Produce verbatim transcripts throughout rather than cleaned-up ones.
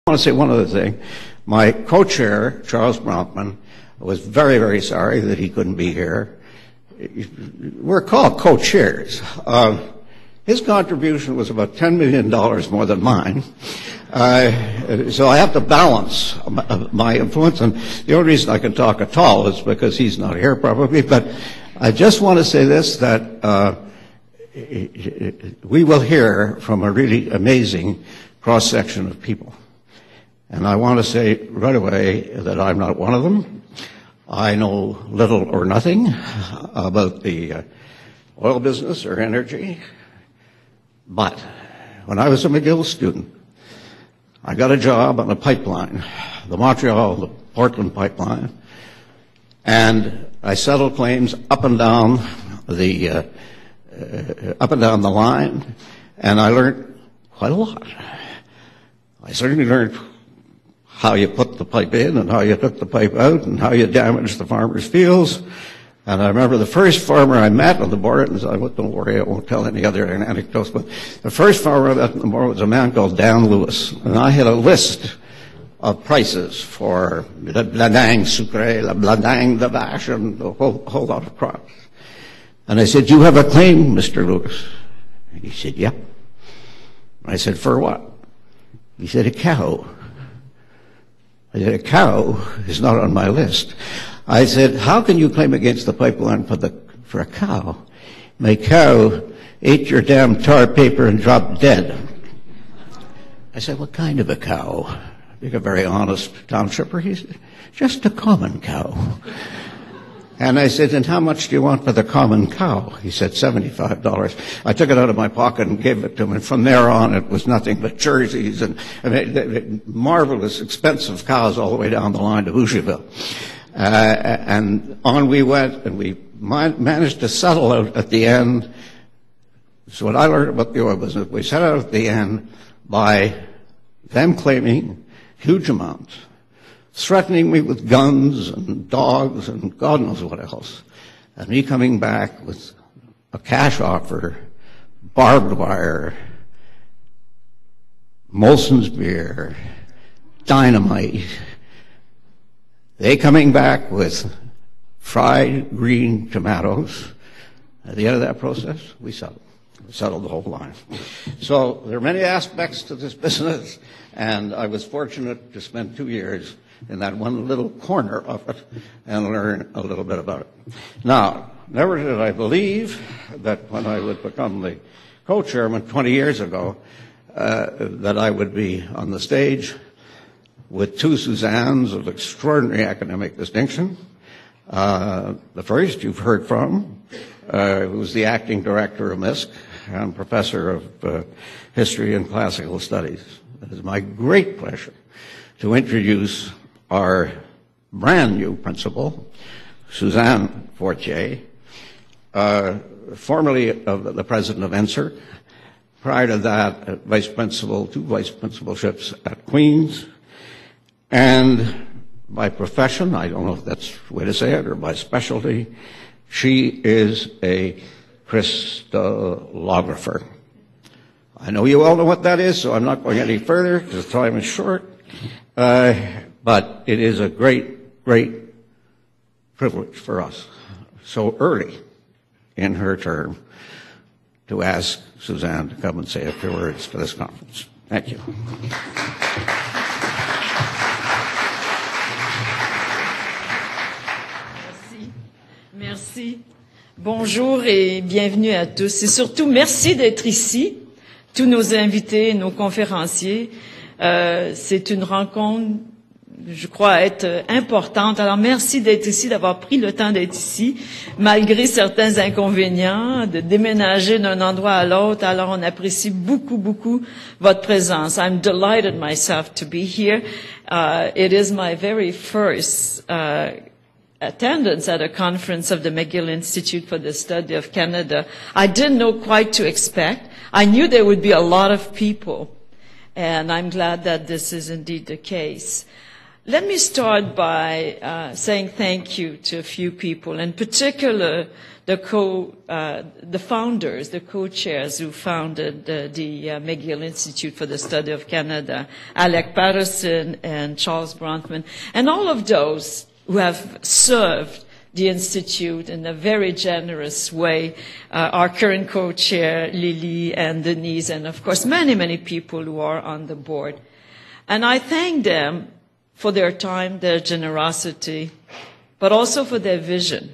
I want to say one other thing. My co-chair, Charles Bronfman, was very, very sorry that he couldn't be here. We're called co-chairs. Uh, his contribution was about ten million dollars more than mine. Uh, so I have to balance my, my influence, and the only reason I can talk at all is because he's not here probably, but I just want to say this, that uh, we will hear from a really amazing cross-section of people. And I want to say right away that I'm not one of them. I know little or nothing about the uh, oil business or energy. But when I was a McGill student, I got a job on a pipeline, the Montreal, the Portland pipeline, and I settled claims up and down the uh, uh, up and down the line, and I learned quite a lot. I certainly learned how you put the pipe in and how you took the pipe out and how you damaged the farmers' fields. And I remember the first farmer I met on the board, and I won't, don't worry, I won't tell any other anecdotes, but the first farmer I met on the board was a man called Dan Lewis. And I had a list of prices for the bladang sucre, the bladang de vache, and a whole, whole lot of crops. And I said, "Do you have a claim, Mister Lewis?" And he said, "Yep." I said, "For what?" He said, "A cow." I said, "A cow is not on my list." I said, "How can you claim against the pipeline for the for a cow? My cow ate your damn tar paper and dropped dead." I said, "What kind of a cow?" Being a very honest townshipper, he said, "Just a common cow." And I said, "And how much do you want for the common cow?" He said, seventy-five dollars. I took it out of my pocket and gave it to him, and from there on it was nothing but jerseys and I mean, marvelous, expensive cows all the way down the line to Boucherville. Uh, and on we went, and we managed to settle out at the end. So what I learned about the oil business, we settled out at the end by them claiming huge amounts, threatening me with guns and dogs and God knows what else, and me coming back with a cash offer, barbed wire, Molson's beer, dynamite. They coming back with fried green tomatoes. At the end of that process, we settled. We settled the whole line. So there are many aspects to this business, and I was fortunate to spend two years in that one little corner of it and learn a little bit about it. Now, never did I believe that when I would become the co-chairman twenty years ago, uh, that I would be on the stage with two Suzannes of extraordinary academic distinction. Uh, the first you've heard from, uh, who was the acting director of M I S C and professor of uh, history and classical studies. It is my great pleasure to introduce our brand new principal, Suzanne Fortier, uh, formerly of the president of N S E R C. Prior to that, uh, vice principal, two vice principalships at Queen's. And by profession, I don't know if that's the way to say it, or by specialty, she is a crystallographer. I know you all know what that is, so I'm not going any further because the time is short. Uh, but it is a great, great privilege for us so early in her term to ask Suzanne to come and say a few words to this conference. Thank you. Merci. Bonjour et bienvenue à tous. Et surtout, merci d'être ici, tous nos invités, nos conférenciers. Euh, c'est une rencontre, je crois, être importante. Alors, merci d'être ici, d'avoir pris le temps d'être ici, malgré certains inconvénients, de déménager d'un endroit à l'autre. Alors, on apprécie beaucoup, beaucoup votre présence. I'm delighted myself to be here. Uh, it is my very first uh, attendance at a conference of the McGill Institute for the Study of Canada. I didn't know quite to expect. I knew there would be a lot of people, and I'm glad that this is indeed the case. let me start by uh, saying thank you to a few people, in particular the co, uh, the founders, the co-chairs who founded uh, the uh, McGill Institute for the Study of Canada, Alec Patterson and Charles Bronfman, and all of those who have served the Institute in a very generous way, uh, our current co-chair, Lily and Denise, and of course many, many people who are on the board. And I thank them for their time, their generosity, but also for their vision.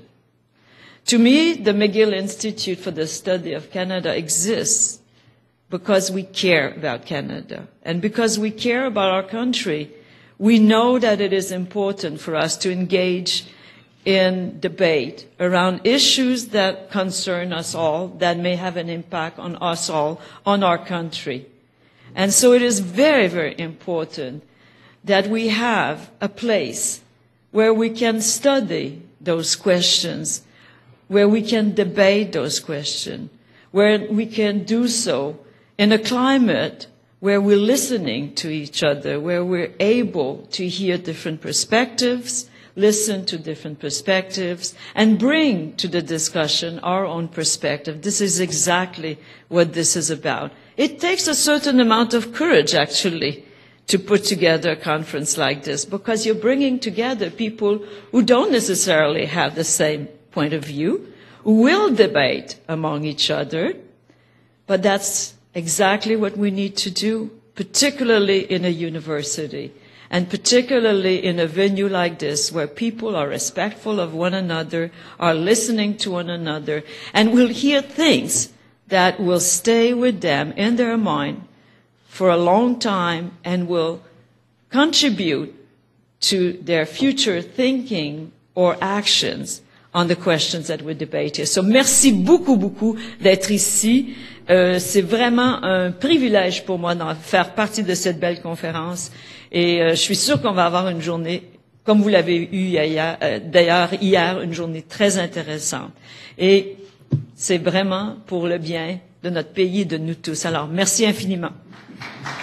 To me, the McGill Institute for the Study of Canada exists because we care about Canada. And because we care about our country, we know that it is important for us to engage in debate around issues that concern us all, that may have an impact on us all, on our country. And so it is very, very important that we have a place where we can study those questions, where we can debate those questions, where we can do so in a climate where we're listening to each other, where we're able to hear different perspectives, listen to different perspectives, and bring to the discussion our own perspective. This is exactly what this is about. It takes a certain amount of courage, actually, to put together a conference like this, because you're bringing together people who don't necessarily have the same point of view, who will debate among each other, but that's exactly what we need to do, particularly in a university, and particularly in a venue like this, where people are respectful of one another, are listening to one another, and will hear things that will stay with them in their mind for a long time and will contribute to their future thinking or actions on the questions that we debate here. So merci beaucoup, beaucoup d'être ici. Euh, c'est vraiment un privilège pour moi d'en faire partie de cette belle conférence. Et euh, je suis sûre qu'on va avoir une journée, comme vous l'avez eu hier, euh, d'ailleurs hier, une journée très intéressante. Et c'est vraiment pour le bien de notre pays et de nous tous. Alors, merci infiniment.